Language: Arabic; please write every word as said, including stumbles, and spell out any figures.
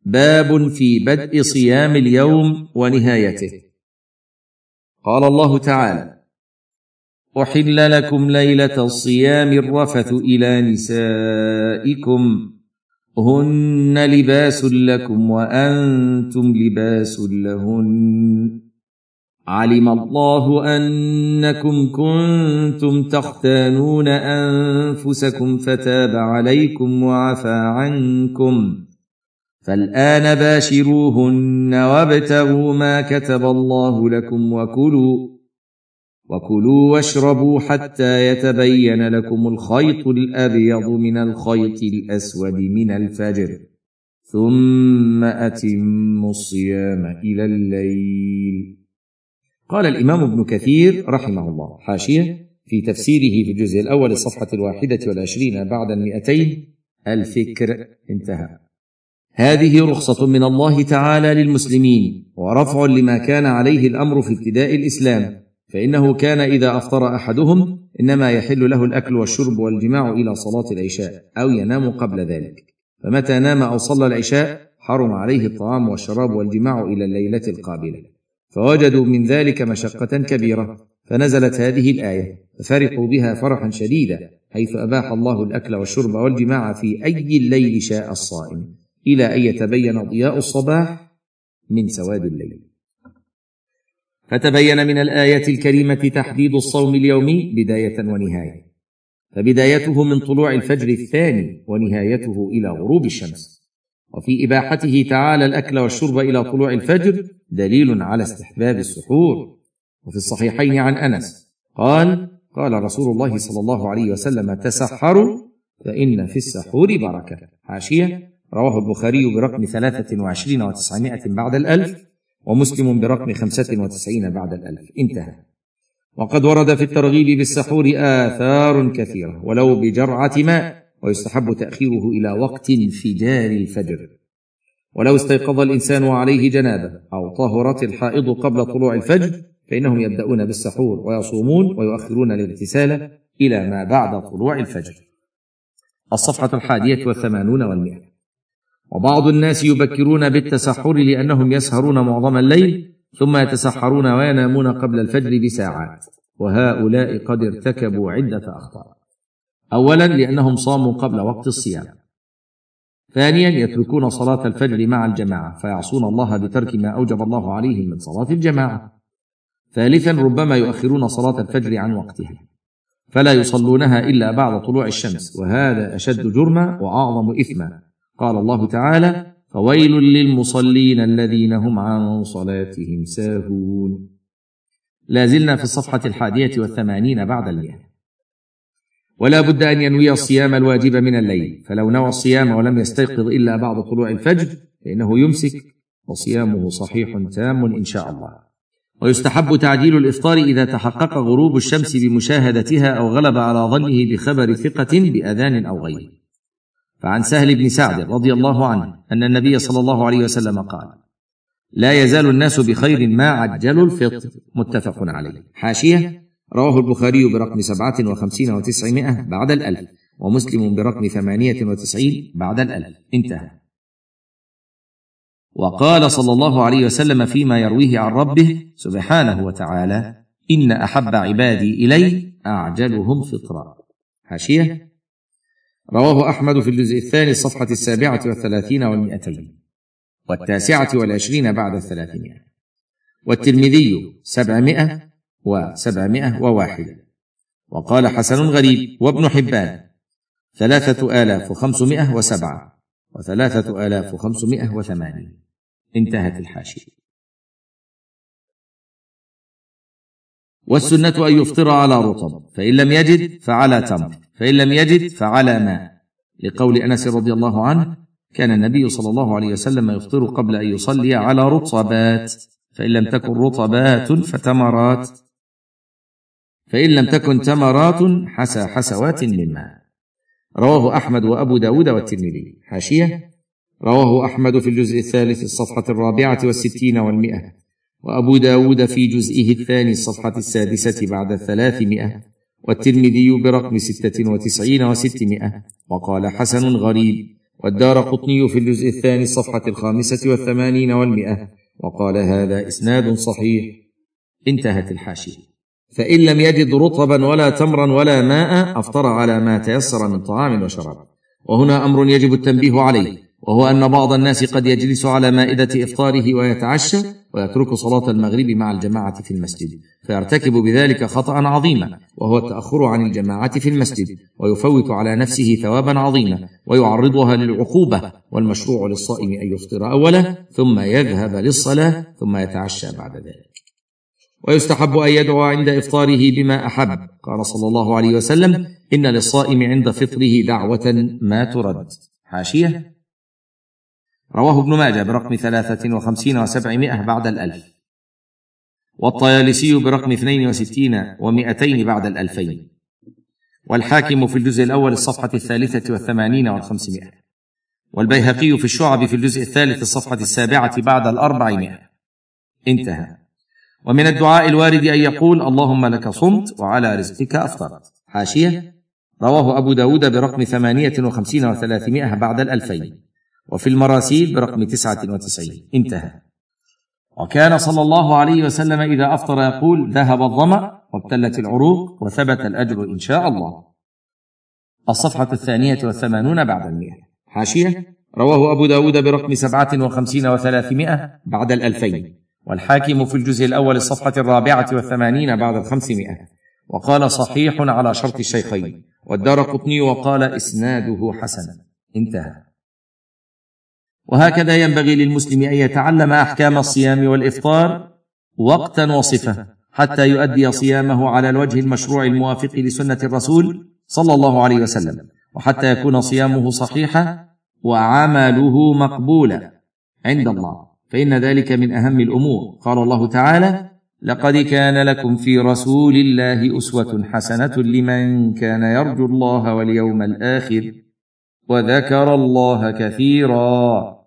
باب في بدء صيام اليوم ونهايته. قال الله تعالى: أحل لكم ليلة الصيام الرفث إلى نسائكم هن لباس لكم وأنتم لباس لهن علم الله أنكم كنتم تختانون أنفسكم فتاب عليكم وعفى عنكم فالآن باشروهن وابتغوا ما كتب الله لكم وكلوا وكلوا واشربوا حتى يتبين لكم الخيط الأبيض من الخيط الأسود من الفجر ثم أتموا الصيام إلى الليل. قال الإمام ابن كثير رحمه الله حاشية في تفسيره في الجزء الأول الصفحة الواحدة والعشرين بعد المئتين: الفكر انتهى. هذه رخصة من الله تعالى للمسلمين ورفع لما كان عليه الأمر في ابتداء الإسلام، فإنه كان إذا أفطر أحدهم إنما يحل له الأكل والشرب والجماع إلى صلاة العشاء أو ينام قبل ذلك، فمتى نام أو صلى العشاء حرم عليه الطعام والشراب والجماع إلى الليلة القابلة، فوجدوا من ذلك مشقة كبيرة، فنزلت هذه الآية ففرحوا بها فرحا شديدا، حيث أباح الله الأكل والشرب والجماع في أي الليل شاء الصائم إلى أن يتبين ضياء الصباح من سواد الليل. فتبين من الآية الكريمة تحديد الصوم اليومي بداية ونهاية، فبدايته من طلوع الفجر الثاني ونهايته إلى غروب الشمس. وفي إباحته تعالى الأكل والشرب إلى طلوع الفجر دليل على استحباب السحور. وفي الصحيحين عن أنس قال: قال رسول الله صلى الله عليه وسلم: تسحروا فإن في السحور بركة. حاشية: رواه البخاري برقم ثلاثة وعشرين وتسعمائة بعد الألف، ومسلم برقم خمسة وتسعين بعد الألف. انتهى. وقد ورد في الترغيب بالسحور آثار كثيرة ولو بجرعة ماء، ويستحب تأخيره إلى وقت انفجار الفجر. ولو استيقظ الإنسان وعليه جنابة أو طهرت الحائض قبل طلوع الفجر فإنهم يبدأون بالسحور ويصومون ويؤخرون الاغتسال إلى ما بعد طلوع الفجر. الصفحة الحادية والثمانون والمئة. وبعض الناس يبكرون بالتسحر لأنهم يسهرون معظم الليل ثم يتسحرون وينامون قبل الفجر بساعات، وهؤلاء قد ارتكبوا عدة أخطاء. أولا لأنهم صاموا قبل وقت الصيام. ثانيا يتركون صلاة الفجر مع الجماعة فيعصون الله بترك ما أوجب الله عليهم من صلاة الجماعة. ثالثا ربما يؤخرون صلاة الفجر عن وقتها فلا يصلونها إلا بعد طلوع الشمس، وهذا أشد جرما وأعظم إثما. قال الله تعالى: فويل للمصلين الذين هم عن صلاتهم ساهون. لازلنا في الصفحة الحادية والثمانين بعد المئة. ولا بد أن ينوي الصيام الواجب من الليل، فلو نوى الصيام ولم يستيقظ إلا بعد طلوع الفجر فإنه يمسك وصيامه صحيح تام إن شاء الله. ويستحب تعجيل الإفطار إذا تحقق غروب الشمس بمشاهدتها أو غلب على ظنه بخبر ثقة بأذان أو غيره. فعن سهل بن سعد رضي الله عنه أن النبي صلى الله عليه وسلم قال: لا يزال الناس بخير ما عجلوا الفطر. متفق عليه. حاشية: رواه البخاري برقم سبعة وخمسين وتسعمائة بعد الألف، ومسلم برقم ثمانية وتسعين بعد الألف. انتهى. وقال صلى الله عليه وسلم فيما يرويه عن ربه سبحانه وتعالى: إن أحب عبادي إلي أعجلهم فطرا. حاشية: رواه أحمد في الجزء الثاني الصفحة السابعة والثلاثين والمئتين والتاسعة والعشرين بعد الثلاثمائة، والترمذي سبعمائة وسبعمائة وواحد، وقال حسن غريب، وابن حبان ثلاثة آلاف وخمسمائة وسبعة وثلاثة آلاف وخمسمائة وثمانين. انتهت الحاشية. والسنة أن يفطر على رطب، فإن لم يجد فعلى تمر، فإن لم يجد فعلى ماء، لقول أنس رضي الله عنه: كان النبي صلى الله عليه وسلم يفطر قبل أن يصلي على رطبات، فإن لم تكن رطبات فتمرات، فإن لم تكن تمرات حسى حسوات من ماء. رواه أحمد وأبو داود والترمذي. حاشية: رواه أحمد في الجزء الثالث الصفحة الرابعة والستين والمئة، وأبو داود في جزئه الثاني الصفحة السادسة بعد الثلاثمائة، والترمذي برقم ستة وتسعين وستمائة، وقال حسن غريب، والدارقطني في الجزء الثاني الصفحة الخامسة والثمانين والمئة، وقال هذا إسناد صحيح. انتهت الحاشية. فإن لم يجد رطبا ولا تمرا ولا ماء أفطر على ما تيسر من طعام وشراب. وهنا أمر يجب التنبيه عليه، وهو أن بعض الناس قد يجلس على مائدة إفطاره ويتعشى ويترك صلاة المغرب مع الجماعة في المسجد، فيرتكب بذلك خطأ عظيما، وهو التأخر عن الجماعة في المسجد، ويفوت على نفسه ثوابا عظيما ويعرضها للعقوبة. والمشروع للصائم أن يفطر أولا ثم يذهب للصلاة ثم يتعشى بعد ذلك. ويستحب أن يدعو عند إفطاره بما أحب. قال صلى الله عليه وسلم: إن للصائم عند فطره دعوة ما ترد. حاشية: رواه ابن ماجه برقم ثلاثة وخمسين وسبعمائة بعد الألف، والطيالسي برقم اثنين وستين ومائتين بعد الألفين، والحاكم في الجزء الأول الصفحة الثالثة والثمانين والخمسمائة، والبيهقي في الشعب في الجزء الثالث الصفحة السابعة بعد الأربعمائة. انتهى. ومن الدعاء الوارد أن يقول: اللهم لك صمت وعلى رزقك أفطرت. حاشية: رواه أبو داود برقم ثمانية وخمسين وثلاثمائة بعد الألفين، وفي المراسيل برقم تسعة وتسعين. انتهى. وكان صلى الله عليه وسلم إذا أفطر يقول: ذهب الظمأ وابتلت العروق وثبت الأجر إن شاء الله. الصفحة الثانية والثمانون بعد المئة. حاشية: رواه أبو داود برقم سبعة وخمسين وثلاثمائة بعد الألفين، والحاكم في الجزء الأول الصفحة الرابعة والثمانين بعد الخمسمائة، وقال صحيح على شرط الشيخين، والدارقطني وقال إسناده حسن. انتهى. وهكذا ينبغي للمسلم أن يتعلم أحكام الصيام والإفطار وقتا وصفة، حتى يؤدي صيامه على الوجه المشروع الموافق لسنة الرسول صلى الله عليه وسلم، وحتى يكون صيامه صحيحا وعمله مقبولا عند الله، فإن ذلك من أهم الأمور. قال الله تعالى: لقد كان لكم في رسول الله أسوة حسنة لمن كان يرجو الله واليوم الآخر وذكر الله كثيرا.